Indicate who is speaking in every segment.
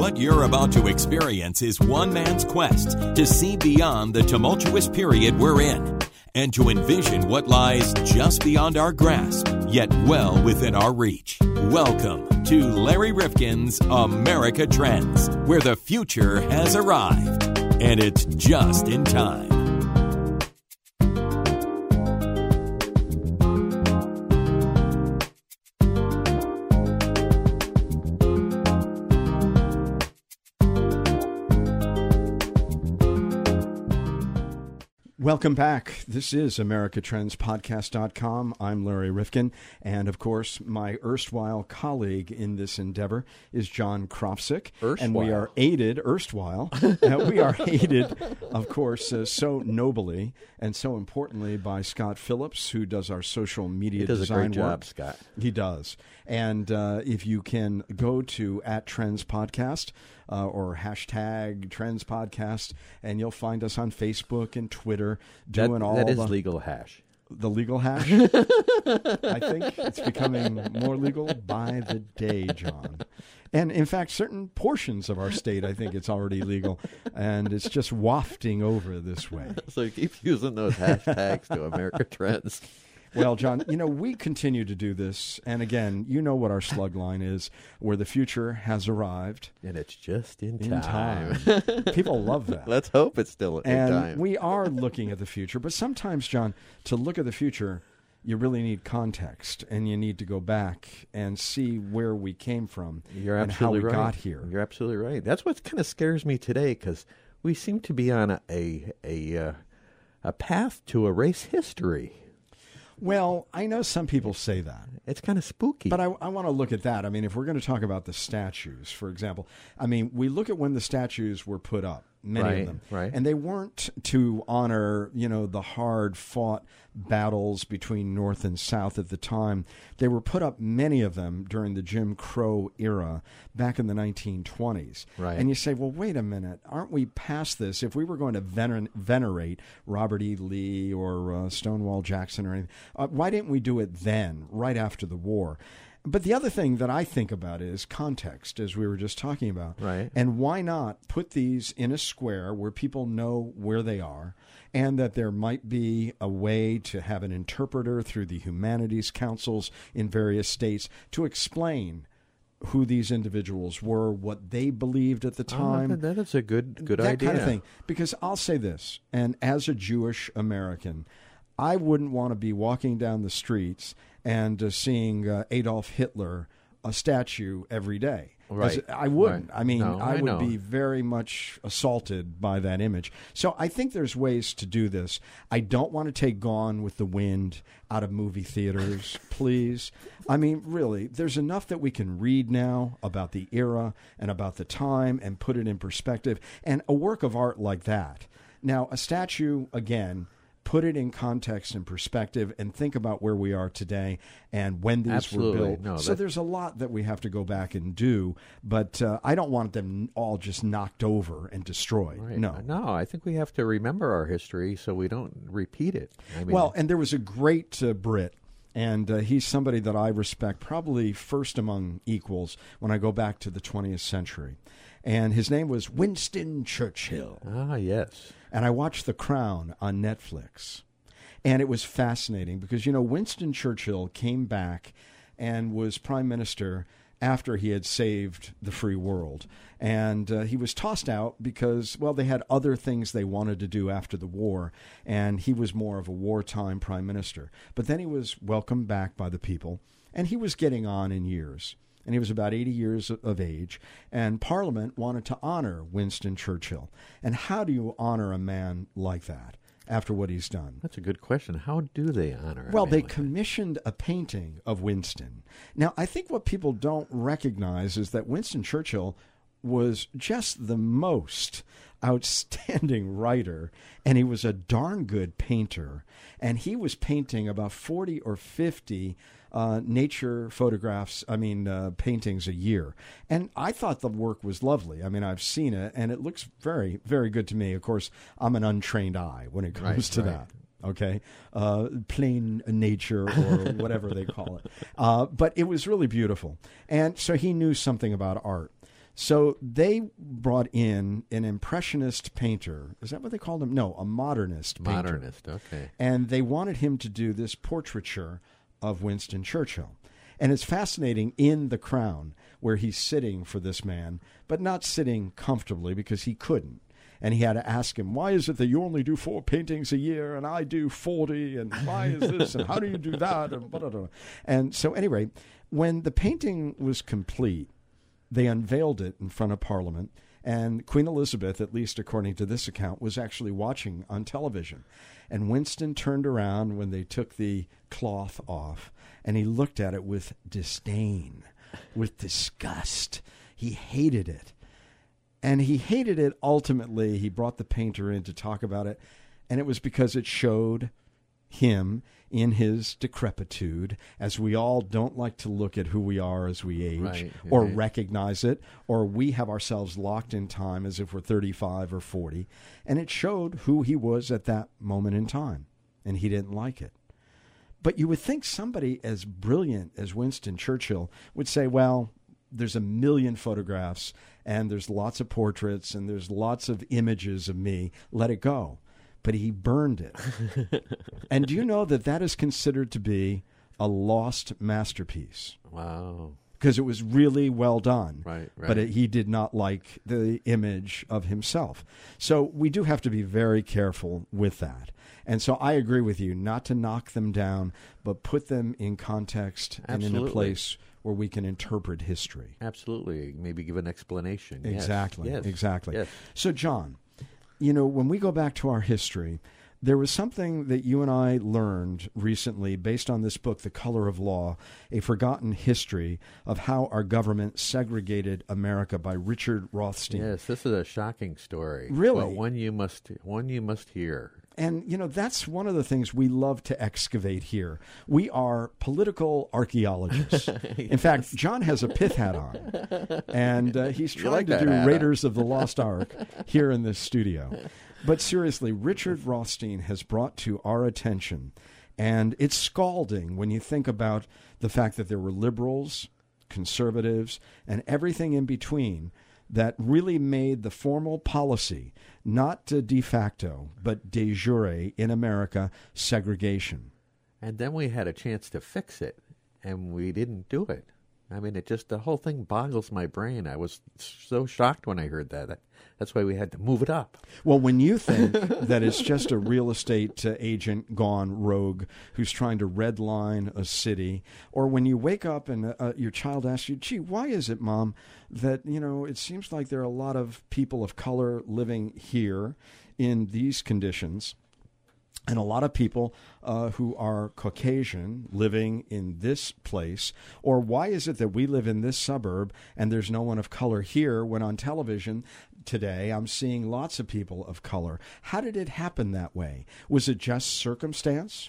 Speaker 1: What you're about to experience is one man's quest to see beyond the tumultuous period we're in and to envision what lies just beyond our grasp, yet well within our reach. Welcome to Larry Rifkin's America Trends, where the future has arrived, and it's just in time.
Speaker 2: Welcome back. This is AmericaTrendsPodcast.com. I'm Larry Rifkin. And, of course, my erstwhile colleague in this endeavor is John Krofsik. And we are aided, we are aided, of course, so nobly and so importantly by Scott Phillips, who does our social media design work.
Speaker 3: He does a great job, Scott.
Speaker 2: He does. And if you can go to @TrendsPodcast or hashtag Trends Podcast, and you'll find us on Facebook and Twitter doing
Speaker 3: that is legal hash.
Speaker 2: The legal hash? I think it's becoming more legal by the day, John. And, in fact, certain portions of our state, I think it's already legal, and it's just wafting over this way.
Speaker 3: So keep using those hashtags to America Trends.
Speaker 2: Well, John, we continue to do this, and again, you know what our slug line is, where the future has arrived.
Speaker 3: And it's just in time.
Speaker 2: People love that.
Speaker 3: Let's hope it's still in time.
Speaker 2: And we are looking at the future, but sometimes, John, to look at the future, you really need context, and you need to go back and see where we came from and how we got here.
Speaker 3: You're absolutely right. That's what kind of scares me today, because we seem to be on a path to erase history.
Speaker 2: Well, I know some people say that.
Speaker 3: It's kind of spooky.
Speaker 2: But I want to look at that. I mean, if we're going to talk about the statues, for example, we look at when the statues were put up, many of them.
Speaker 3: Right.
Speaker 2: And they weren't to honor, the hard-fought battles between North and South at the time. They were put up, many of them, during the Jim Crow era back in the 1920s.
Speaker 3: Right.
Speaker 2: And you say, well, wait a minute. Aren't we past this? If we were going to venerate Robert E. Lee or Stonewall Jackson or anything, why didn't we do it then, right after the war? But the other thing that I think about is context, as we were just talking about.
Speaker 3: Right.
Speaker 2: And why not put these in a square where people know where they are, and that there might be a way to have an interpreter through the humanities councils in various states to explain who these individuals were, what they believed at the time.
Speaker 3: That's a good idea.
Speaker 2: That kind of thing. Because I'll say this, and as a Jewish American, I wouldn't want to be walking down the streets and seeing Adolf Hitler, a statue, every day.
Speaker 3: Right.
Speaker 2: I wouldn't.
Speaker 3: Right.
Speaker 2: I would be very much assaulted by that image. So I think there's ways to do this. I don't want to take Gone with the Wind out of movie theaters, please. Really, there's enough that we can read now about the era and about the time and put it in perspective. And a work of art like that. Now, a statue, again, put it in context and perspective and think about where we are today and when these were built. So there's a lot that we have to go back and do, but I don't want them all just knocked over and destroyed.
Speaker 3: Right.
Speaker 2: No,
Speaker 3: I think we have to remember our history so we don't repeat it.
Speaker 2: And there was a great Brit, and he's somebody that I respect, probably first among equals when I go back to the 20th century. And his name was Winston Churchill.
Speaker 3: Ah, yes.
Speaker 2: And I watched The Crown on Netflix. And it was fascinating because, Winston Churchill came back and was prime minister after he had saved the free world. And he was tossed out because, they had other things they wanted to do after the war, and he was more of a wartime prime minister. But then he was welcomed back by the people, and he was getting on in years. And he was about 80 years of age, and Parliament wanted to honor Winston Churchill. And how do you honor a man like that after what he's done?
Speaker 3: That's a good question. How do they honor him?
Speaker 2: Well, they commissioned a painting of Winston. Now, I think what people don't recognize is that Winston Churchill was just the most outstanding writer, and he was a darn good painter. And he was painting about 40 or 50 nature photographs, paintings a year. And I thought the work was lovely. I've seen it, and it looks very, very good to me. Of course, I'm an untrained eye when it comes to that. Okay, plain nature or whatever they call it. But it was really beautiful. And so he knew something about art. So they brought in an impressionist painter. Is that what they called him? No, a modernist painter.
Speaker 3: Modernist, okay.
Speaker 2: And they wanted him to do this portraiture of Winston Churchill. And it's fascinating in The Crown, where he's sitting for this man, but not sitting comfortably because he couldn't. And he had to ask him, why is it that you only do 4 paintings a year and I do 40? And why is this? And how do you do that? And, blah, blah, blah. And so anyway, when the painting was complete, they unveiled it in front of Parliament. And Queen Elizabeth, at least according to this account, was actually watching on television. And Winston turned around when they took the cloth off, and he looked at it with disdain, with disgust. He hated it. And he hated it ultimately. He brought the painter in to talk about it, and it was because it showed him in his decrepitude, as we all don't like to look at who we are as we age,
Speaker 3: right,
Speaker 2: or recognize it, or we have ourselves locked in time as if we're 35 or 40. And it showed who he was at that moment in time, and he didn't like it. But you would think somebody as brilliant as Winston Churchill would say, well, there's a million photographs, and there's lots of portraits, and there's lots of images of me. Let it go. But he burned it. And do you know that that is considered to be a lost masterpiece?
Speaker 3: Wow.
Speaker 2: Because it was really well done.
Speaker 3: Right.
Speaker 2: But he did not like the image of himself. So we do have to be very careful with that. And so I agree with you, not to knock them down, but put them in context and in a place where we can interpret history.
Speaker 3: Absolutely. Maybe give an explanation.
Speaker 2: Exactly.
Speaker 3: Yes.
Speaker 2: Exactly.
Speaker 3: Yes.
Speaker 2: So, John, when we go back to our history, there was something that you and I learned recently based on this book, The Color of Law, A Forgotten History of How Our Government Segregated America by Richard Rothstein.
Speaker 3: Yes, this is a shocking story.
Speaker 2: Really?
Speaker 3: But one you must hear.
Speaker 2: And, that's one of the things we love to excavate here. We are political archaeologists.
Speaker 3: Yes.
Speaker 2: In fact, John has a pith hat on, and he's trying to do Raiders of the Lost Ark here in this studio. But seriously, Richard Rothstein has brought to our attention, and it's scalding when you think about the fact that there were liberals, conservatives, and everything in between that really made the formal policy, not de facto, but de jure in America, segregation.
Speaker 3: And then we had a chance to fix it, and we didn't do it. I mean, the whole thing boggles my brain. I was so shocked when I heard that. That's why we had to move it up.
Speaker 2: Well, when you think that it's just a real estate agent gone rogue who's trying to redline a city, or when you wake up and your child asks you, gee, why is it, Mom, that, it seems like there are a lot of people of color living here in these conditions, and a lot of people who are Caucasian living in this place, or why is it that we live in this suburb and there's no one of color here when on television today I'm seeing lots of people of color? How did it happen that way? Was it just circumstance?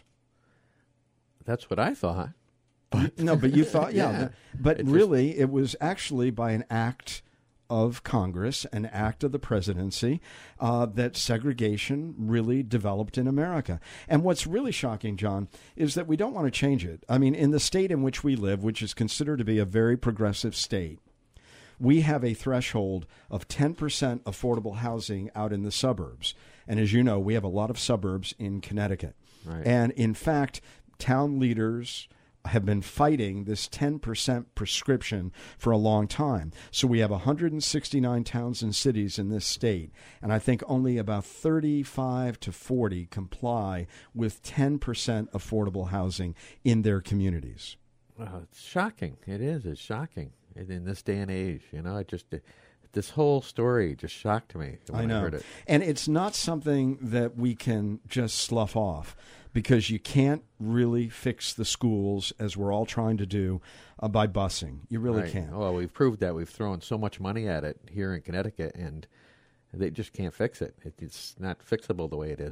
Speaker 3: That's what I thought.
Speaker 2: No, but you thought,
Speaker 3: yeah.
Speaker 2: But really, it was actually by an act of Congress, an act of the presidency, that segregation really developed in America. And what's really shocking, John, is that we don't want to change it. I mean, in the state in which we live, which is considered to be a very progressive state, we have a threshold of 10% affordable housing out in the suburbs. And as you know, we have a lot of suburbs in Connecticut.
Speaker 3: Right.
Speaker 2: And in fact, town leaders have been fighting this 10% prescription for a long time. So we have 169 towns and cities in this state, and I think only about 35 to 40 comply with 10% affordable housing in their communities.
Speaker 3: It's shocking. It is. It's shocking in this day and age. This whole story just shocked me when I heard it.
Speaker 2: And it's not something that we can just slough off, because you can't really fix the schools, as we're all trying to do, by busing. You really can't.
Speaker 3: Well, we've proved that. We've thrown so much money at it here in Connecticut, and they just can't fix it. It's not fixable the way it is.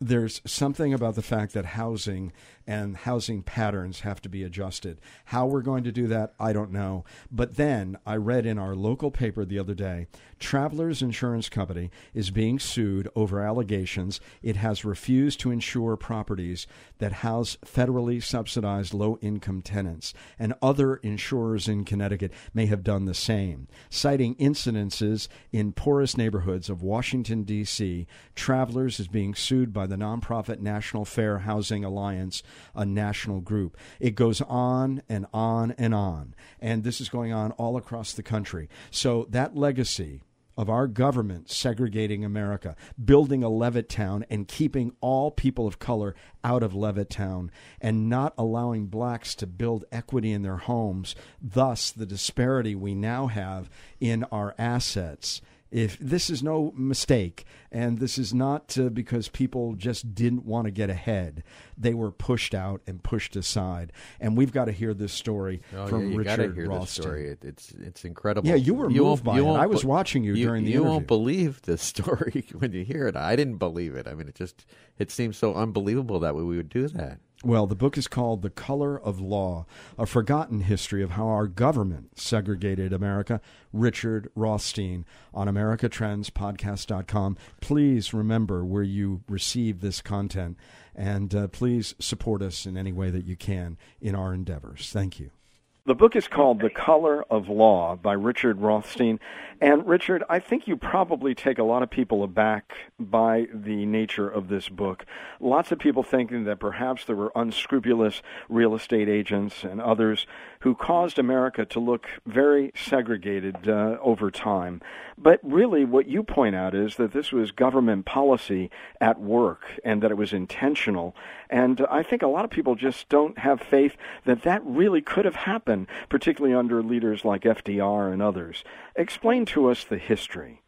Speaker 2: there's something about the fact that housing and housing patterns have to be adjusted. How we're going to do that, I don't know. But then I read in our local paper the other day, Travelers Insurance Company is being sued over allegations it has refused to insure properties that house federally subsidized low-income tenants, and other insurers in Connecticut may have done the same. Citing incidences in poorest neighborhoods of Washington, D.C., Travelers is being sued by the nonprofit National Fair Housing Alliance, a national group. It goes on and on and on, and this is going on all across the country. So that legacy of our government segregating America, building a Levittown and keeping all people of color out of Levittown, and not allowing blacks to build equity in their homes, thus the disparity we now have in our assets. If this is no mistake, and this is not because people just didn't want to get ahead, they were pushed out and pushed aside. And we've got to hear this story from Richard Rothstein.
Speaker 3: It's incredible.
Speaker 2: Yeah, you were moved by it. I was watching you during the interview.
Speaker 3: You won't believe this story when you hear it. I didn't believe it. I mean, it seems so unbelievable that we would do that.
Speaker 2: Well, the book is called The Color of Law, A Forgotten History of How Our Government Segregated America. Richard Rothstein on AmericaTrendsPodcast.com. Please remember where you receive this content, and please support us in any way that you can in our endeavors. Thank you. The book is called The Color of Law by Richard Rothstein. And Richard, I think you probably take a lot of people aback by the nature of this book. Lots of people thinking that perhaps there were unscrupulous real estate agents and others who caused America to look very segregated over time. But really what you point out is that this was government policy at work and that it was intentional. And I think a lot of people just don't have faith that that really could have happened, particularly under leaders like FDR and others. Explain to us the history.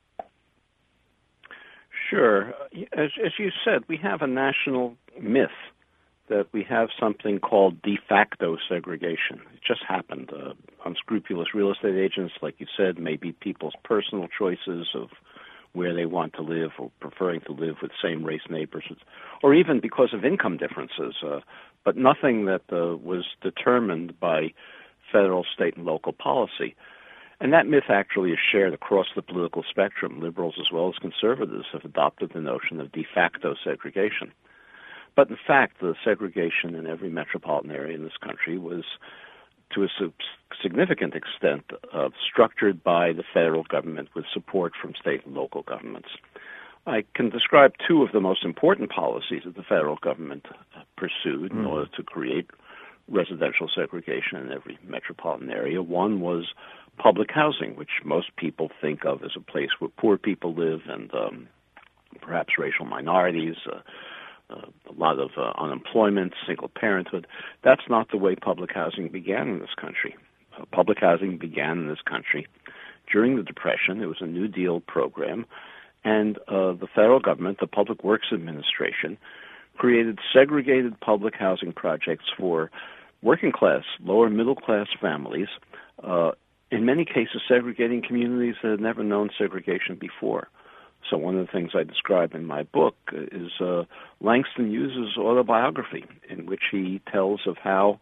Speaker 4: Sure. As you said, we have a national myth that we have something called de facto segregation. It just happened. Unscrupulous real estate agents, like you said, may be people's personal choices of where they want to live or preferring to live with same-race neighbors, or even because of income differences, but nothing that was determined by federal, state, and local policy. And that myth actually is shared across the political spectrum. Liberals as well as conservatives have adopted the notion of de facto segregation. But in fact, the segregation in every metropolitan area in this country was, to a significant extent, structured by the federal government with support from state and local governments. I can describe two of the most important policies that the federal government pursued in order to create residential segregation in every metropolitan area. One was public housing, which most people think of as a place where poor people live and perhaps racial minorities, a lot of unemployment, single parenthood. That's not the way public housing began in this country. Public housing began in this country during the Depression. It was a New Deal program, and the federal government, the Public Works Administration, created segregated public housing projects for working class, lower middle class families, in many cases segregating communities that had never known segregation before. So one of the things I describe in my book is Langston Hughes' autobiography, in which he tells of how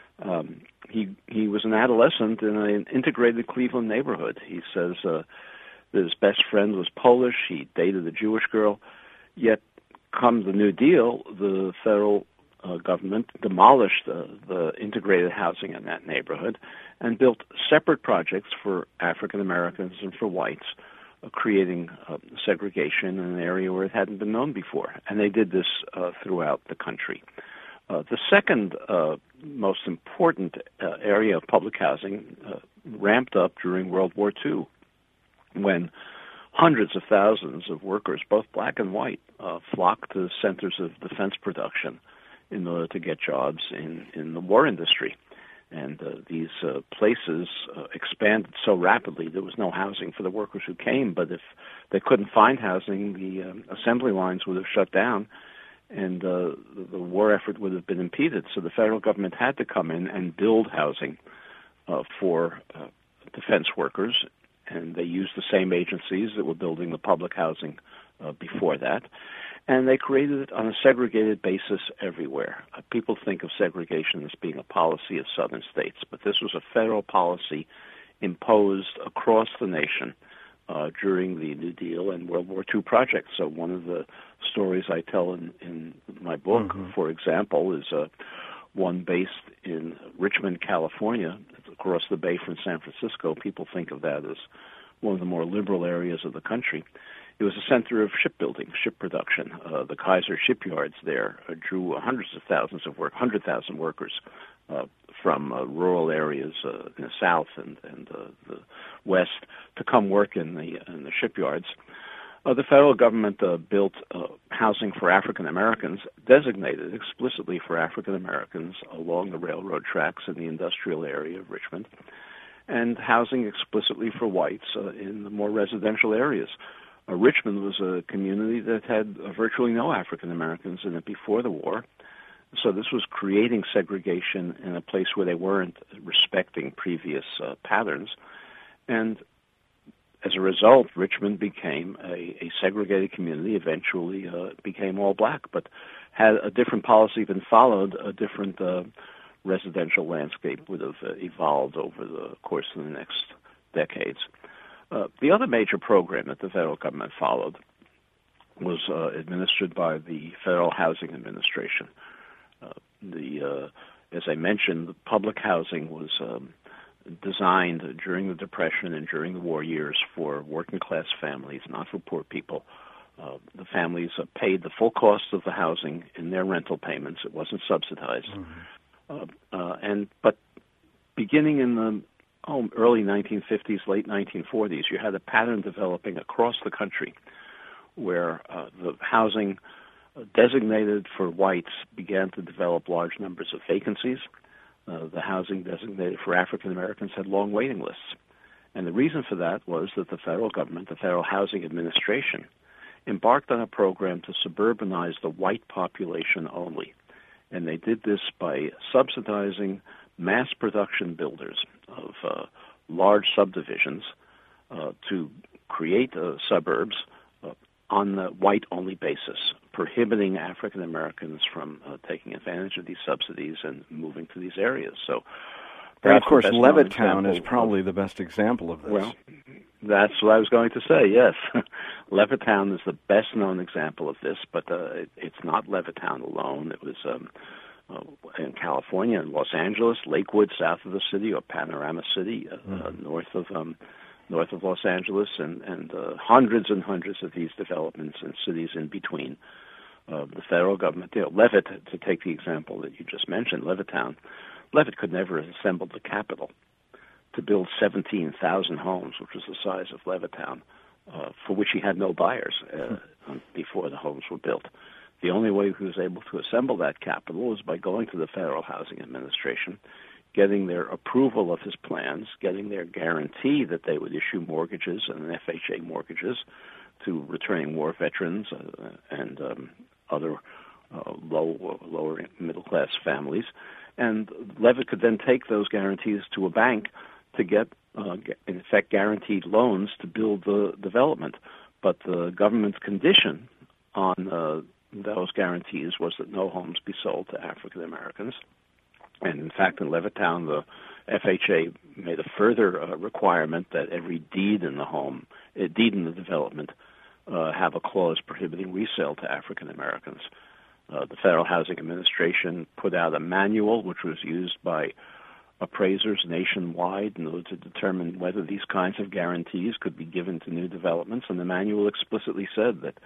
Speaker 4: he was an adolescent in an integrated Cleveland neighborhood. He says that his best friend was Polish, he dated a Jewish girl, yet come the New Deal, the federal government demolished the integrated housing in that neighborhood and built separate projects for African Americans and for whites, creating segregation in an area where it hadn't been known before. And they did this throughout the country. The second most important area of public housing ramped up during World War II, when hundreds of thousands of workers, both black and white, flocked to centers of defense production in order to get jobs in the war industry. And these places expanded so rapidly there was no housing for the workers who came, but if they couldn't find housing, the assembly lines would have shut down and the war effort would have been impeded. So the federal government had to come in and build housing for defense workers, and they used the same agencies that were building the public housing before that. And they created it on a segregated basis everywhere. People think of segregation as being a policy of southern states, but this was a federal policy imposed across the nation during the New Deal and World War II projects. So one of the stories I tell in my book, for example, is one based in Richmond, California, across the bay from San Francisco. People think of that as one of the more liberal areas of the country. It was a center of shipbuilding, ship production. The Kaiser shipyards there drew hundreds of thousands of 100,000 workers from rural areas in the south and the west to come work in the shipyards. The federal government built housing for African Americans, designated explicitly for African Americans along the railroad tracks in the industrial area of Richmond, and housing explicitly for whites in the more residential areas. Richmond was a community that had virtually no African Americans in it before the war. So this was creating segregation in a place where they weren't respecting previous patterns. And as a result, Richmond became a segregated community, eventually became all black, but had a different policy been followed, a different residential landscape would have evolved over the course of the next decades. The other major program that the federal government followed was administered by the Federal Housing Administration. As I mentioned, the public housing was designed during the Depression and during the war years for working-class families, not for poor people. The families paid the full cost of the housing in their rental payments. It wasn't subsidized. But beginning in the early 1950s, late 1940s, you had a pattern developing across the country where the housing designated for whites began to develop large numbers of vacancies. The housing designated for African Americans had long waiting lists. And the reason for that was that the federal government, the Federal Housing Administration, embarked on a program to suburbanize the white population only. And they did this by subsidizing mass production builders of large subdivisions to create suburbs on the white-only basis, prohibiting African Americans from taking advantage of these subsidies and moving to these areas. So,
Speaker 2: and of course, Levittown is probably the best example of this.
Speaker 4: Well, that's what I was going to say, yes. Levittown is the best-known example of this, but it's not Levittown alone. It was in California, in Los Angeles, Lakewood, south of the city, or Panorama City, north of Los Angeles, and hundreds and hundreds of these developments in cities in between. The federal government, Levitt, to take the example that you just mentioned, Levittown, Levitt could never have assembled the capital to build 17,000 homes, which was the size of Levittown, for which he had no buyers before the homes were built. The only way he was able to assemble that capital was by going to the Federal Housing Administration, getting their approval of his plans, getting their guarantee that they would issue mortgages and FHA mortgages to returning war veterans and other lower middle-class families. And Levitt could then take those guarantees to a bank to get, in effect, guaranteed loans to build the development. But the government's condition on those guarantees was that no homes be sold to African Americans. And in fact, in Levittown, the FHA made a further requirement that every deed in the development, have a clause prohibiting resale to African Americans. The Federal Housing Administration put out a manual which was used by appraisers nationwide in order to determine whether these kinds of guarantees could be given to new developments, and the manual explicitly said that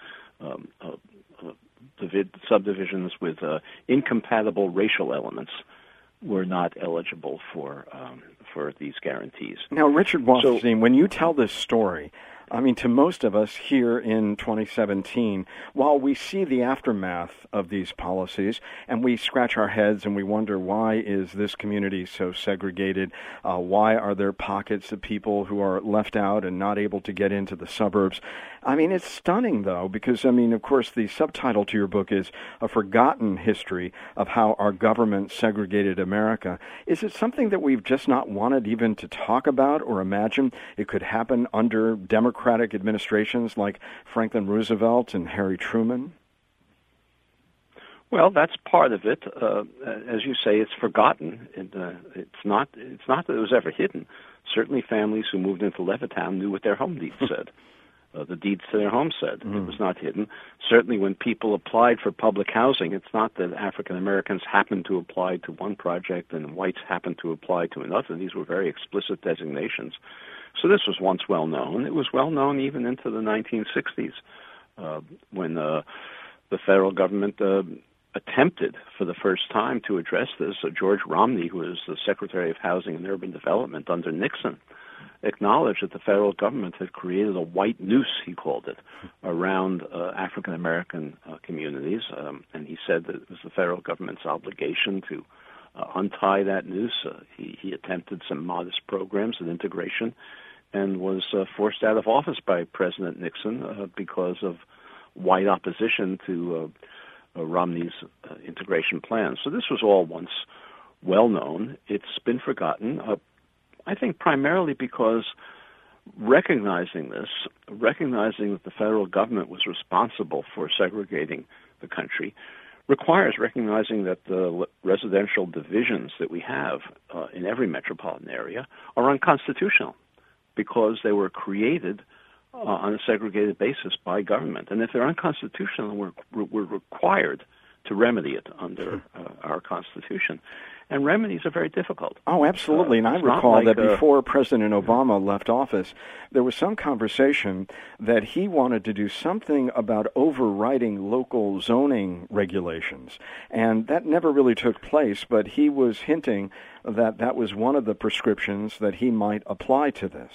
Speaker 4: subdivisions with incompatible racial elements were not eligible for these guarantees.
Speaker 2: Now, Richard Wasserstein, when you tell this story, I mean, to most of us here in 2017, while we see the aftermath of these policies and we scratch our heads and we wonder, why is this community so segregated? Why are there pockets of people who are left out and not able to get into the suburbs? I mean, it's stunning, though, because, I mean, of course, the subtitle to your book is A Forgotten History of How Our Government Segregated America. Is it something that we've just not wanted even to talk about or imagine it could happen under Democratic administrations like Franklin Roosevelt and Harry Truman?
Speaker 4: Well, that's part of it. As you say, it's forgotten. It's not that it was ever hidden. Certainly families who moved into Levittown knew what their home deeds said. The deeds to their home said. It was not hidden. Certainly when people applied for public housing, it's not that African Americans happened to apply to one project and whites happened to apply to another. These were very explicit designations. So this was once well known. It was well known even into the 1960s when the federal government attempted for the first time to address this. George Romney, who was the Secretary of Housing and Urban Development under Nixon, acknowledged that the federal government had created a white noose, he called it, around African American communities, and he said that it was the federal government's obligation to untie that noose. He attempted some modest programs of integration and was forced out of office by President Nixon because of white opposition to Romney's integration plans. So this was all once well known. It's been forgotten, I think primarily because recognizing that the federal government was responsible for segregating the country, requires recognizing that the residential divisions that we have in every metropolitan area are unconstitutional because they were created on a segregated basis by government. And if they're unconstitutional, we're required to remedy it under our Constitution. And remedies are very difficult.
Speaker 2: Oh, absolutely. And I recall that before President Obama left office, there was some conversation that he wanted to do something about overriding local zoning regulations. And that never really took place, but he was hinting that that was one of the prescriptions that he might apply to this.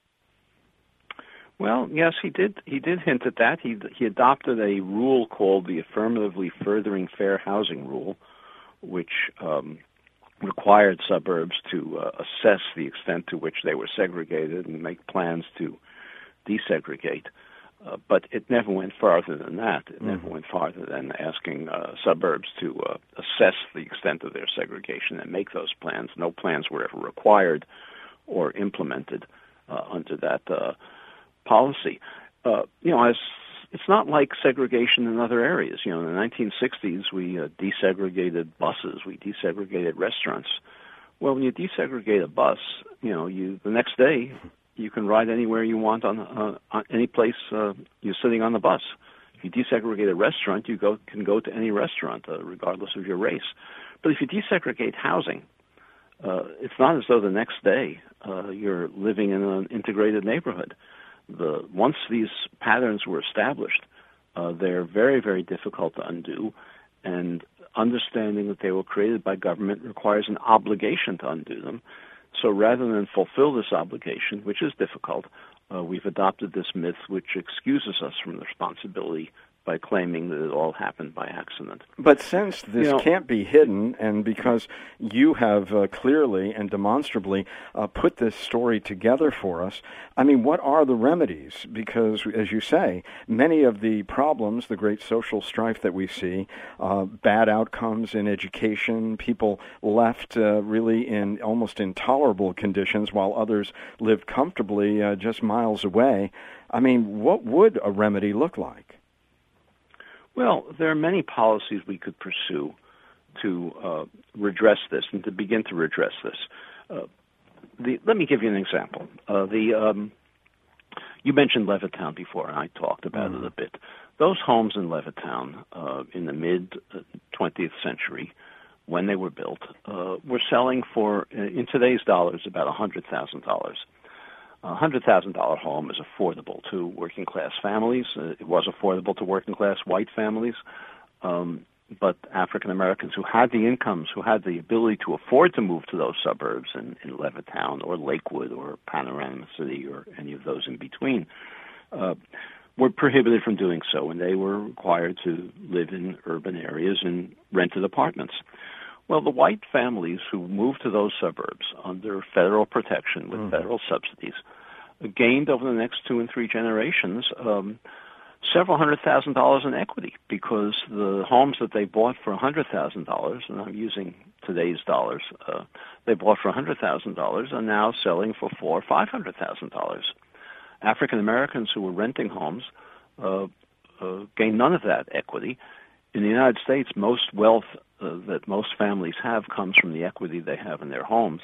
Speaker 4: Well, yes, he did. He did hint at that. He adopted a rule called the Affirmatively Furthering Fair Housing Rule, which required suburbs to assess the extent to which they were segregated and make plans to desegregate. But it never went farther than that. It never went farther than asking suburbs to assess the extent of their segregation and make those plans. No plans were ever required or implemented under that policy. It's not like segregation in other areas. In the 1960s, we desegregated buses, we desegregated restaurants. Well, when you desegregate a bus, the next day you can ride anywhere you want on any place you're sitting on the bus. If you desegregate a restaurant, you can go to any restaurant, regardless of your race. But if you desegregate housing, it's not as though the next day you're living in an integrated neighborhood. Once these patterns were established, they're very, very difficult to undo, and understanding that they were created by government requires an obligation to undo them. So rather than fulfill this obligation, which is difficult, we've adopted this myth which excuses us from the responsibility by claiming that it all happened by accident.
Speaker 2: But since this can't be hidden, and because you have clearly and demonstrably put this story together for us, what are the remedies? Because, as you say, many of the problems, the great social strife that we see, bad outcomes in education, people left really in almost intolerable conditions while others lived comfortably just miles away. What would a remedy look like?
Speaker 4: Well, there are many policies we could pursue to redress this and to begin to redress this. Let me give you an example. You mentioned Levittown before, and I talked about it a bit. Those homes in Levittown in the mid-20th century, when they were built, were selling for, in today's dollars, about $100,000. A $100,000 home is affordable to working-class families. It was affordable to working-class white families. But African Americans who had the incomes, who had the ability to afford to move to those suburbs in Levittown or Lakewood or Panorama City or any of those in between, were prohibited from doing so, and they were required to live in urban areas in rented apartments. Well, the white families who moved to those suburbs under federal protection with federal subsidies gained over the next 2 and 3 generations several $100,000 in equity, because the homes that they bought for $100,000, and I'm using today's dollars, they bought for $100,000 are now selling for $400,000 or $500,000. African Americans who were renting homes gained none of that equity, in the United States, most wealth that most families have comes from the equity they have in their homes.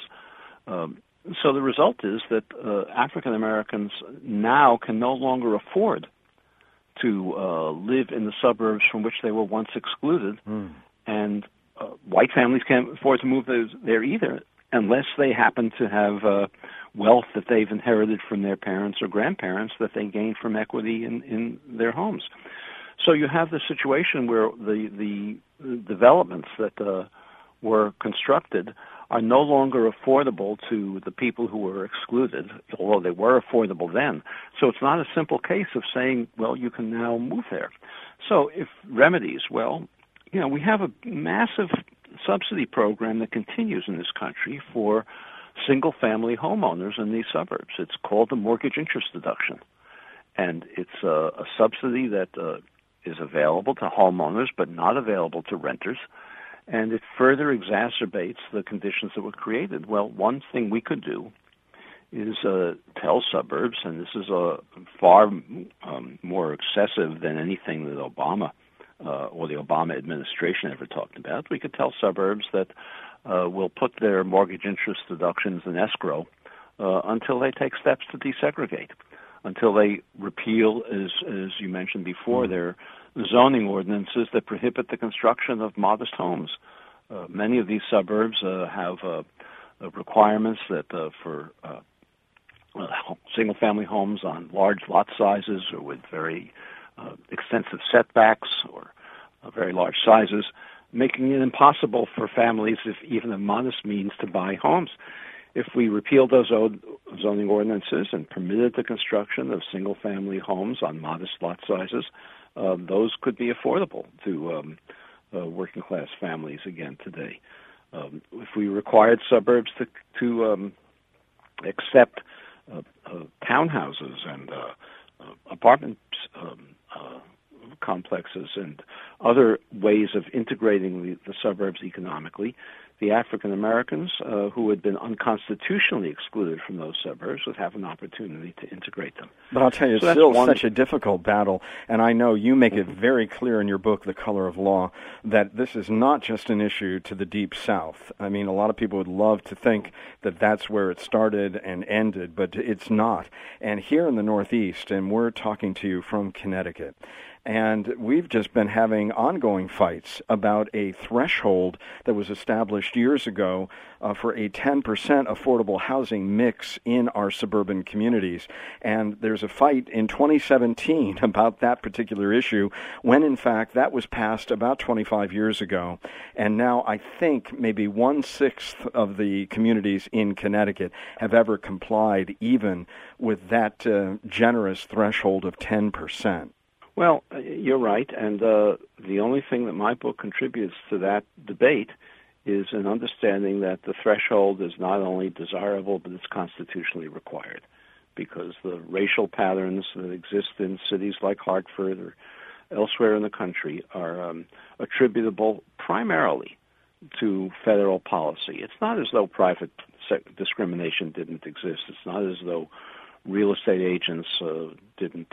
Speaker 4: So the result is that African Americans now can no longer afford to live in the suburbs from which they were once excluded, and white families can't afford to move there either, unless they happen to have wealth that they've inherited from their parents or grandparents that they gained from equity in their homes. So you have the situation where the developments that were constructed are no longer affordable to the people who were excluded, although they were affordable then. So it's not a simple case of saying, well, you can now move there. So if remedies, well, we have a massive subsidy program that continues in this country for single-family homeowners in these suburbs. It's called the mortgage interest deduction. And it's a subsidy that is available to homeowners but not available to renters. And it further exacerbates the conditions that were created. Well, one thing we could do is tell suburbs, and this is far more excessive than anything that Obama or the Obama administration ever talked about. We could tell suburbs that we'll put their mortgage interest deductions in escrow until they take steps to desegregate, until they repeal, as you mentioned before, their zoning ordinances that prohibit the construction of modest homes. Many of these suburbs have requirements that for single-family homes on large lot sizes or with very extensive setbacks or very large sizes, making it impossible for families, if even of modest means, to buy homes. If we repealed those zoning ordinances and permitted the construction of single-family homes on modest lot sizes, those could be affordable to working-class families again today. If we required suburbs to accept townhouses and apartment complexes and other ways of integrating the suburbs economically, the African Americans who had been unconstitutionally excluded from those suburbs would have an opportunity to integrate them.
Speaker 2: But I'll tell you, it's still such a difficult battle, and I know you make it very clear in your book, The Color of Law, that this is not just an issue to the Deep South. I mean, a lot of people would love to think that that's where it started and ended, but it's not. And here in the Northeast, and we're talking to you from Connecticut, and we've just been having ongoing fights about a threshold that was established years ago for a 10% affordable housing mix in our suburban communities. And there's a fight in 2017 about that particular issue when, in fact, that was passed about 25 years ago. And now I think maybe 1/6 of the communities in Connecticut have ever complied even with that generous threshold of 10%.
Speaker 4: Well, you're right, and the only thing that my book contributes to that debate is an understanding that the threshold is not only desirable, but it's constitutionally required, because the racial patterns that exist in cities like Hartford or elsewhere in the country are attributable primarily to federal policy. It's not as though private discrimination didn't exist. It's not as though real estate agents didn't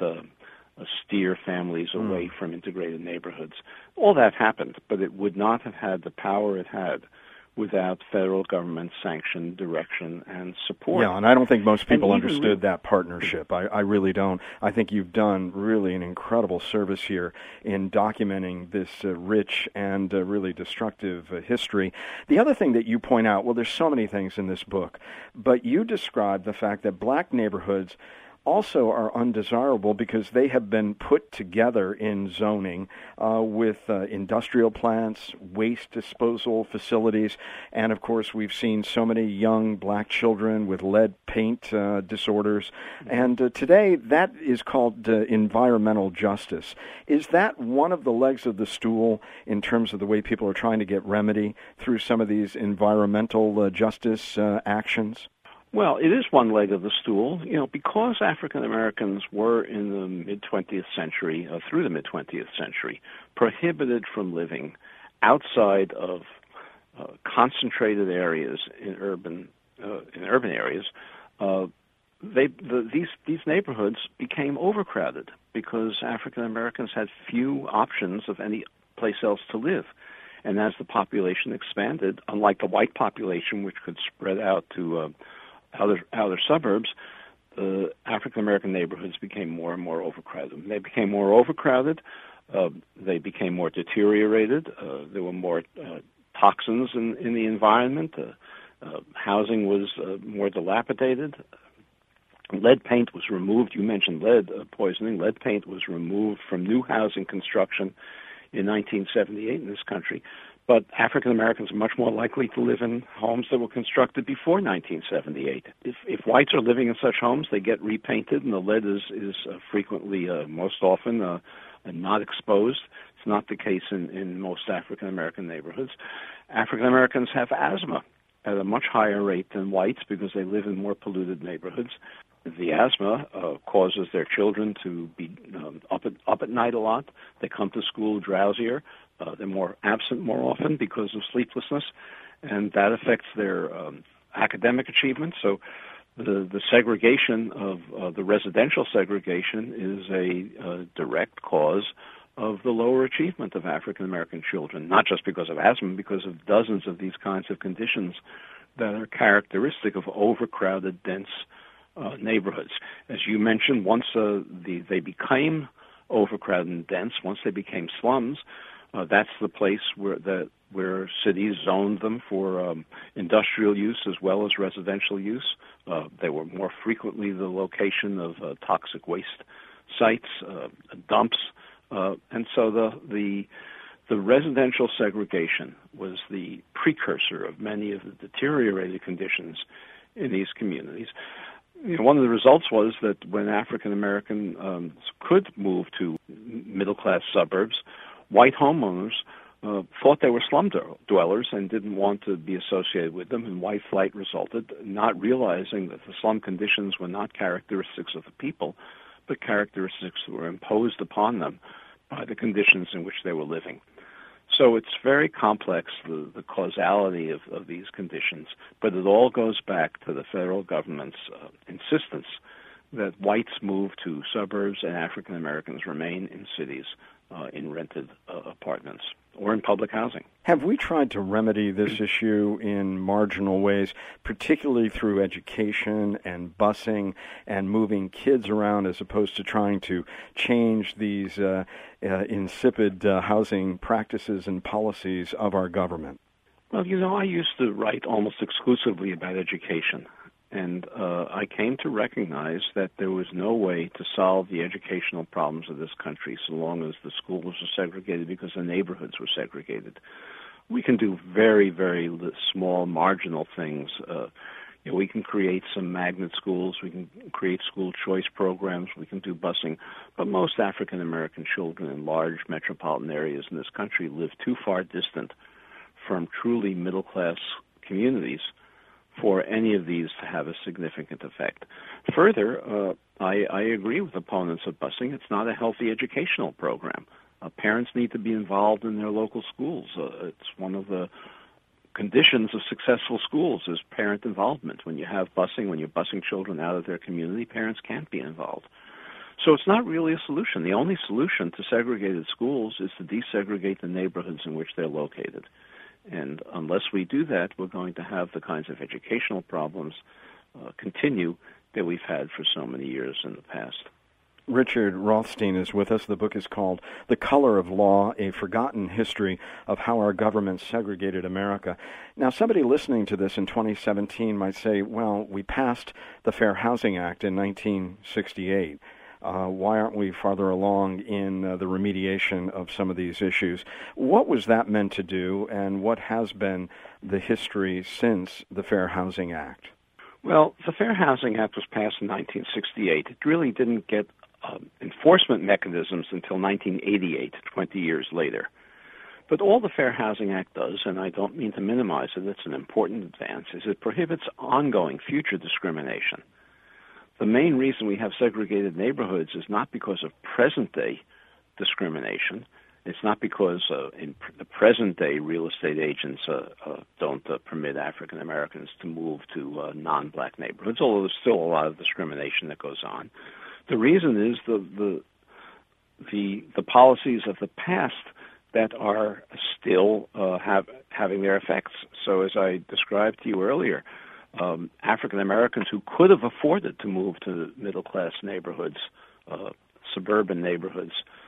Speaker 4: steer families away from integrated neighborhoods. All that happened, but it would not have had the power it had without federal government sanction, direction, and support.
Speaker 2: Yeah, and I don't think most people understood that partnership. I really don't. I think you've done really an incredible service here in documenting this rich and really destructive history. The other thing that you point out, well, there's so many things in this book, but you describe the fact that black neighborhoods also are undesirable because they have been put together in zoning with industrial plants, waste disposal facilities, and of course we've seen so many young black children with lead paint disorders. And today that is called environmental justice. Is that one of the legs of the stool in terms of the way people are trying to get remedy through some of these environmental justice actions?
Speaker 4: Well, it is one leg of the stool, because African Americans were in the mid-20th century, through the mid-20th century, prohibited from living outside of concentrated areas in urban areas. These neighborhoods became overcrowded because African Americans had few options of any place else to live. And as the population expanded, unlike the white population, which could spread out to outer suburbs, the African-American neighborhoods became more and more overcrowded. They became more overcrowded. They became more deteriorated. There were more toxins in the environment. Housing was more dilapidated. Lead paint was removed. You mentioned lead poisoning. Lead paint was removed from new housing construction in 1978 in this country. But African Americans are much more likely to live in homes that were constructed before 1978. If whites are living in such homes, they get repainted, and the lead is frequently, most often, not exposed. It's not the case in most African American neighborhoods. African Americans have asthma at a much higher rate than whites because they live in more polluted neighborhoods. The asthma causes their children to be up at night a lot. They come to school drowsier. They're more absent more often because of sleeplessness, and that affects their academic achievement. So the segregation of the residential segregation is a direct cause of the lower achievement of African American children, not just because of asthma, because of dozens of these kinds of conditions that are characteristic of overcrowded, dense neighborhoods. As you mentioned, once they became overcrowded and dense, once they became slums, that's the place where cities zoned them for industrial use as well as residential use. They were more frequently the location of toxic waste sites, dumps, and so the residential segregation was the precursor of many of the deteriorated conditions in these communities. One of the results was that when African Americans could move to middle-class suburbs, white homeowners thought they were slum dwellers and didn't want to be associated with them, and white flight resulted, not realizing that the slum conditions were not characteristics of the people, but characteristics that were imposed upon them by the conditions in which they were living. So it's very complex, the causality of these conditions, but it all goes back to the federal government's insistence that whites move to suburbs and African Americans remain in cities in rented apartments or in public housing.
Speaker 2: Have we tried to remedy this issue in marginal ways, particularly through education and busing and moving kids around as opposed to trying to change these insipid housing practices and policies of our government?
Speaker 4: Well, I used to write almost exclusively about education. And I came to recognize that there was no way to solve the educational problems of this country so long as the schools were segregated because the neighborhoods were segregated. We can do very, very small, marginal things. We can create some magnet schools. We can create school choice programs. We can do busing. But most African-American children in large metropolitan areas in this country live too far distant from truly middle-class communities for any of these to have a significant effect. Further, I agree with opponents of busing. It's not a healthy educational program. Parents need to be involved in their local schools. It's one of the conditions of successful schools is parent involvement. When you have busing, when you're busing children out of their community, parents can't be involved. So it's not really a solution. The only solution to segregated schools is to desegregate the neighborhoods in which they're located. And unless we do that, we're going to have the kinds of educational problems continue that we've had for so many years in the past.
Speaker 2: Richard Rothstein is with us. The book is called The Color of Law, A Forgotten History of How Our Government Segregated America. Now, somebody listening to this in 2017 might say, well, we passed the Fair Housing Act in 1968. Why aren't we farther along in the remediation of some of these issues? What was that meant to do, and what has been the history since the Fair Housing Act?
Speaker 4: Well, the Fair Housing Act was passed in 1968. It really didn't get enforcement mechanisms until 1988, 20 years later. But all the Fair Housing Act does, and I don't mean to minimize it, it's an important advance, is it prohibits ongoing future discrimination. The main reason we have segregated neighborhoods is not because of present-day discrimination. It's not because in the present-day real estate agents don't permit African Americans to move to non-black neighborhoods, although there's still a lot of discrimination that goes on. The reason is the policies of the past that are still having their effects. So as I described to you earlier, African Americans who could have afforded to move to middle-class neighborhoods, suburban neighborhoods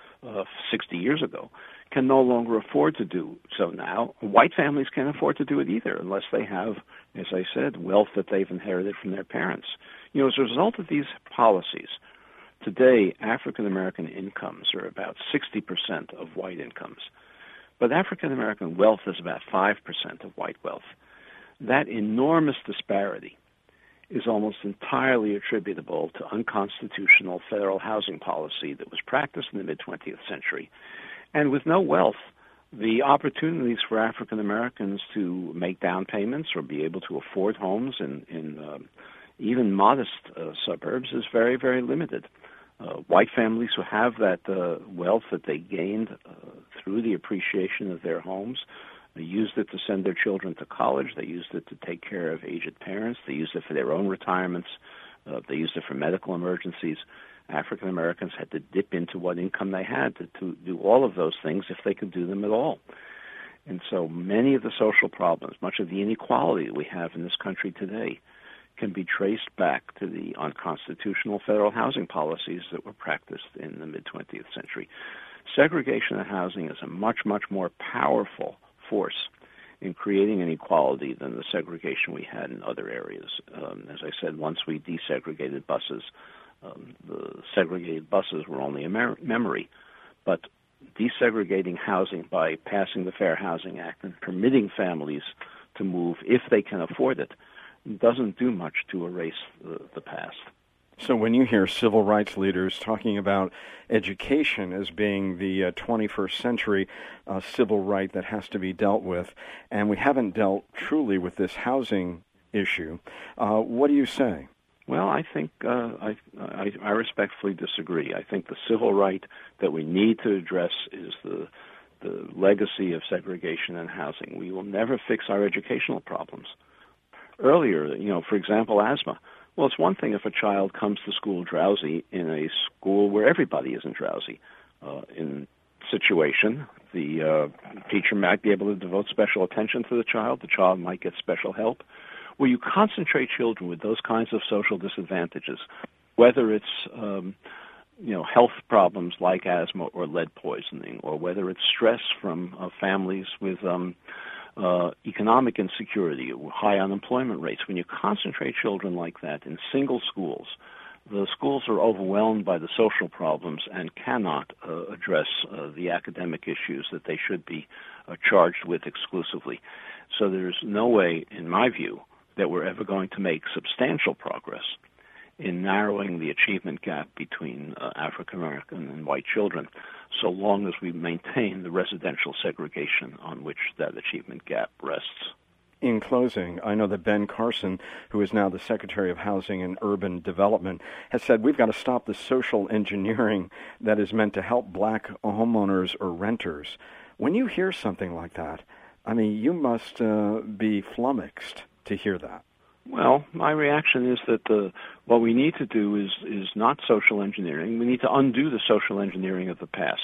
Speaker 4: 60 years ago, can no longer afford to do so now. White families can't afford to do it either unless they have, as I said, wealth that they've inherited from their parents. You know, as a result of these policies, today African American incomes are about 60% of white incomes. But African American wealth is about 5% of white wealth. That enormous disparity is almost entirely attributable to unconstitutional federal housing policy that was practiced in the mid-20th century. And with no wealth, the opportunities for African Americans to make down payments or be able to afford homes in even modest suburbs is very, very limited. White families who have that wealth that they gained through the appreciation of their homes, they used it to send their children to college. They used it to take care of aged parents. They used it for their own retirements. They used it for medical emergencies. African Americans had to dip into what income they had to do all of those things if they could do them at all. And so many of the social problems, much of the inequality that we have in this country today, can be traced back to the unconstitutional federal housing policies that were practiced in the mid-20th century. Segregation of housing is a much, much more powerful force in creating inequality than the segregation we had in other areas. As I said, once we desegregated buses, the segregated buses were only a memory. But desegregating housing by passing the Fair Housing Act and permitting families to move if they can afford it doesn't do much to erase the past.
Speaker 2: So when you hear civil rights leaders talking about education as being the 21st century civil right that has to be dealt with, and we haven't dealt truly with this housing issue, what do you say?
Speaker 4: Well, I think I respectfully disagree. I think the civil right that we need to address is the legacy of segregation in housing. We will never fix our educational problems. Earlier, for example, asthma. Well, it's one thing if a child comes to school drowsy in a school where everybody isn't drowsy. In situation, the teacher might be able to devote special attention to the child might get special help. Where you concentrate children with those kinds of social disadvantages, whether it's health problems like asthma or lead poisoning, or whether it's stress from families with economic insecurity, high unemployment rates. When you concentrate children like that in single schools, the schools are overwhelmed by the social problems and cannot address the academic issues that they should be charged with exclusively. So there's no way, in my view, that we're ever going to make substantial progress in narrowing the achievement gap between African American and white children, so long as we maintain the residential segregation on which that achievement gap rests.
Speaker 2: In closing, I know that Ben Carson, who is now the Secretary of Housing and Urban Development, has said we've got to stop the social engineering that is meant to help black homeowners or renters. When you hear something like that, I mean, you must be flummoxed to hear that.
Speaker 4: Well, my reaction is that what we need to do is not social engineering. We need to undo the social engineering of the past.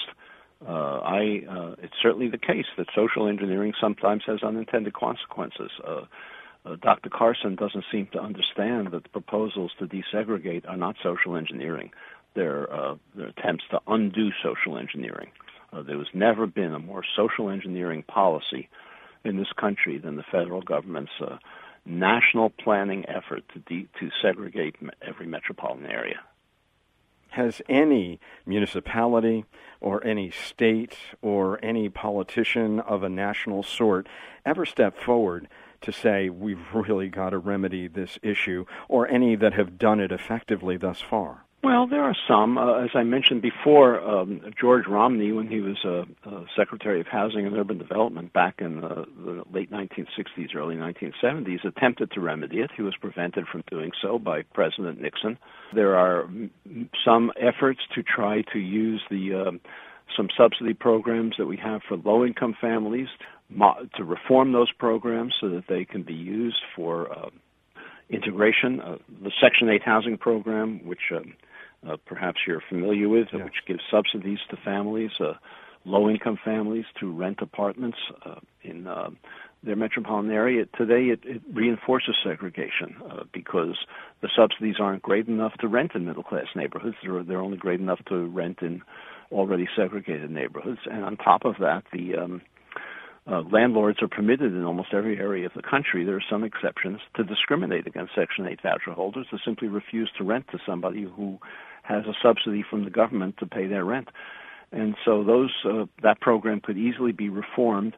Speaker 4: It's certainly the case that social engineering sometimes has unintended consequences. Dr. Carson doesn't seem to understand that the proposals to desegregate are not social engineering. They're attempts to undo social engineering. There has never been a more social engineering policy in this country than the federal government's national planning effort to segregate every metropolitan area.
Speaker 2: Has any municipality or any state or any politician of a national sort ever stepped forward to say we've really got to remedy this issue, or any that have done it effectively thus far?
Speaker 4: Well, there are some. As I mentioned before, George Romney, when he was Secretary of Housing and Urban Development back in the late 1960s, early 1970s, attempted to remedy it. He was prevented from doing so by President Nixon. There are some efforts to try to use some subsidy programs that we have for low-income families to reform those programs so that they can be used for integration. The Section 8 housing program, which perhaps you're familiar with, which gives subsidies to families, low-income families to rent apartments in their metropolitan area. Today, it reinforces segregation because the subsidies aren't great enough to rent in middle-class neighborhoods. They're only great enough to rent in already segregated neighborhoods. And on top of that, the landlords are permitted in almost every area of the country, there are some exceptions, to discriminate against Section 8 voucher holders, to simply refuse to rent to somebody who has a subsidy from the government to pay their rent. And so that program could easily be reformed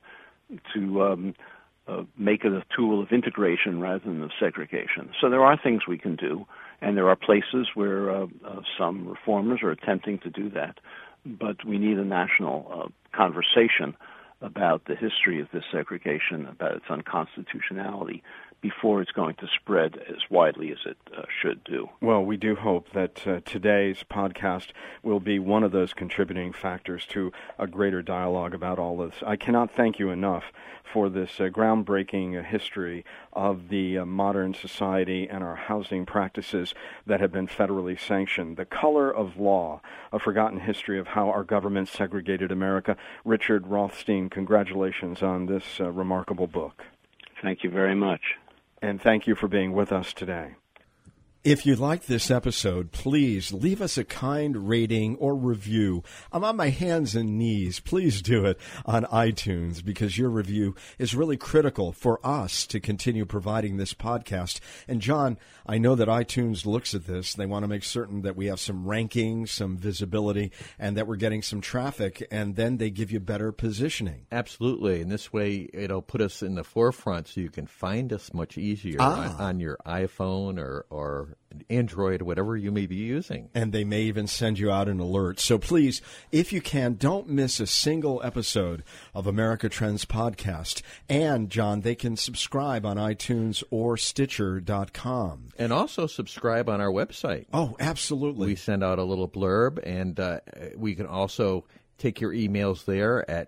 Speaker 4: to make it a tool of integration rather than of segregation. So there are things we can do, and there are places where some reformers are attempting to do that, but we need a national conversation about the history of this segregation, about its unconstitutionality, before it's going to spread as widely as it should do.
Speaker 2: Well, we do hope that today's podcast will be one of those contributing factors to a greater dialogue about all this. I cannot thank you enough for this groundbreaking history of the modern society and our housing practices that have been federally sanctioned. The Color of Law, a forgotten history of how our government segregated America. Richard Rothstein, congratulations on this remarkable book.
Speaker 4: Thank you very much.
Speaker 2: And thank you for being with us today. If you like this episode, please leave us a kind rating or review. I'm on my hands and knees. Please do it on iTunes, because your review is really critical for us to continue providing this podcast. And John, I know that iTunes looks at this. They want to make certain that we have some rankings, some visibility, and that we're getting some traffic, and then they give you better positioning.
Speaker 3: Absolutely. And this way, it'll put us in the forefront so you can find us much easier on your iPhone or Android, whatever you may be using.
Speaker 2: And they may even send you out an alert. So please, if you can, don't miss a single episode of America Trends Podcast. And, John, they can subscribe on iTunes or Stitcher.com.
Speaker 3: And also subscribe on our website.
Speaker 2: Oh, absolutely.
Speaker 3: We send out a little blurb, and we can also take your emails there at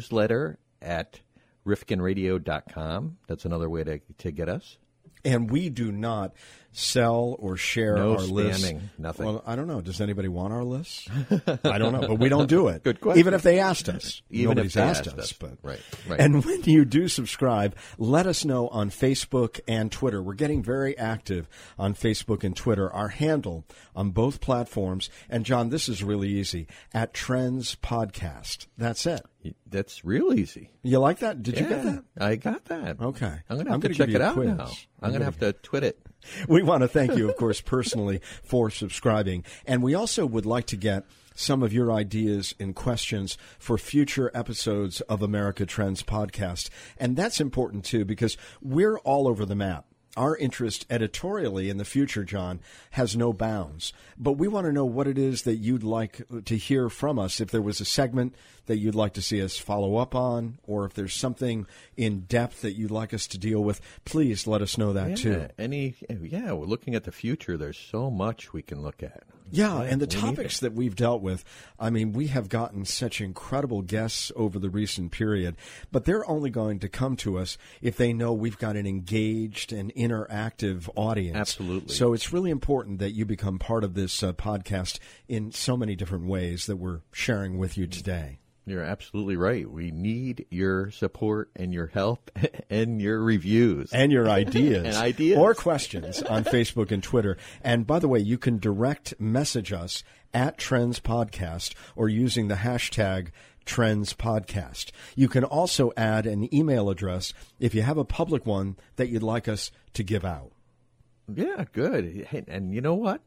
Speaker 3: newsletter@rifkinradio.com. That's another way to get us.
Speaker 2: And we do not sell or share our list.
Speaker 3: Nothing.
Speaker 2: Well, I don't know. Does anybody want our list? I don't know, but we don't do it.
Speaker 3: Good question.
Speaker 2: Even if they asked us.
Speaker 3: Nobody's
Speaker 2: asked us. But.
Speaker 3: Right.
Speaker 2: And when you do subscribe, let us know on Facebook and Twitter. We're getting very active on Facebook and Twitter. Our handle on both platforms, and John, this is really easy, @Trends Podcast. That's it.
Speaker 3: That's real easy.
Speaker 2: You like that? Did you get that?
Speaker 3: I got that.
Speaker 2: Okay.
Speaker 3: I'm going to have to check it out now. I'm going to have to twit it.
Speaker 2: We want to thank you, of course, personally for subscribing. And we also would like to get some of your ideas and questions for future episodes of America Trends Podcast. And that's important, too, because we're all over the map. Our interest editorially in the future, John, has no bounds. But we want to know what it is that you'd like to hear from us. If there was a segment that you'd like to see us follow up on, or if there's something in depth that you'd like us to deal with, please let us know that, too.
Speaker 3: We're looking at the future. There's so much we can look at.
Speaker 2: Yeah, and the topics that we've dealt with, I mean, we have gotten such incredible guests over the recent period, but they're only going to come to us if they know we've got an engaged and interactive audience.
Speaker 3: Absolutely.
Speaker 2: So it's really important that you become part of this podcast in so many different ways that we're sharing with you today.
Speaker 3: You're absolutely right. We need your support and your help and your reviews.
Speaker 2: And your ideas.
Speaker 3: And ideas.
Speaker 2: Or questions on Facebook and Twitter. And by the way, you can direct message us @Trends Podcast or using the hashtag Trends Podcast. You can also add an email address if you have a public one that you'd like us to give out.
Speaker 3: Yeah, good. And you know what?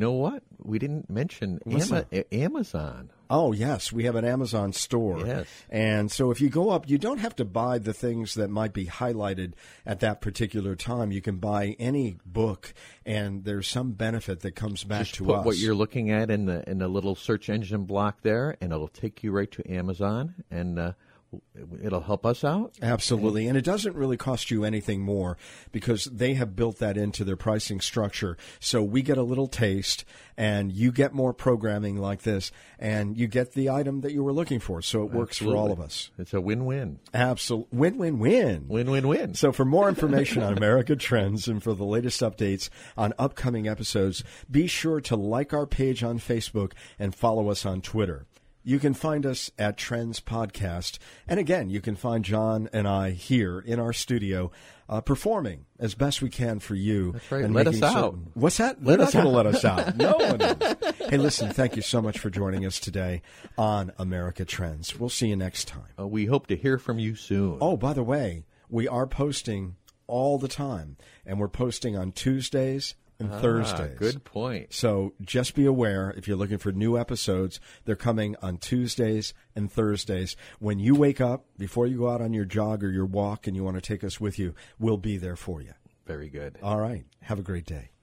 Speaker 3: We didn't mention Amazon.
Speaker 2: Oh, yes. We have an Amazon store.
Speaker 3: Yes.
Speaker 2: And so if you go up, you don't have to buy the things that might be highlighted at that particular time. You can buy any book, and there's some benefit that comes back to us.
Speaker 3: Just put what you're looking at in the little search engine block there, and it'll take you right to Amazon, and it'll help us out.
Speaker 2: Absolutely. And it doesn't really cost you anything more because they have built that into their pricing structure. So we get a little taste and you get more programming like this and you get the item that you were looking for. So it works for all of us.
Speaker 3: It's a win-win.
Speaker 2: Absolutely. Win-win-win.
Speaker 3: Win-win-win.
Speaker 2: So for more information on America Trends and for the latest updates on upcoming episodes, be sure to like our page on Facebook and follow us on Twitter. You can find us at Trends Podcast. And again, you can find John and I here in our studio performing as best we can for you.
Speaker 3: That's right.
Speaker 2: And
Speaker 3: Let
Speaker 2: making
Speaker 3: us out.
Speaker 2: What's that? They're not going to let us out. No one is. Hey, listen, thank you so much for joining us today on America Trends. We'll see you next time.
Speaker 3: We hope to hear from you soon.
Speaker 2: Oh, by the way, we are posting all the time, and we're posting on Tuesdays and Thursdays.
Speaker 3: Good point.
Speaker 2: So just be aware, if you're looking for new episodes, they're coming on Tuesdays and Thursdays. When you wake up, before you go out on your jog or your walk and you want to take us with you, we'll be there for you.
Speaker 3: Very good.
Speaker 2: All right. Have a great day.